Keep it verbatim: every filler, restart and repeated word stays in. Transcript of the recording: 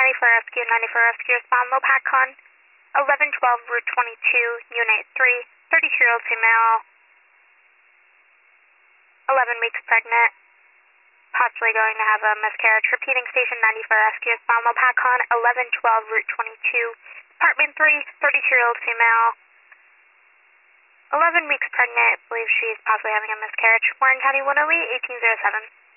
ninety-four Rescue, ninety-four Rescue, respond Lopatcon, eleven twelve Route twenty-two, Unit three, thirty-two-year-old female, eleven weeks pregnant, possibly going to have a miscarriage. Repeating, Station ninety-four Rescue, respond Lopatcon, eleven twelve Route twenty-two, Apartment three, thirty-two-year-old female, eleven weeks pregnant, believes she's possibly having a miscarriage. Warren County, one oh eight, eighteen oh seven.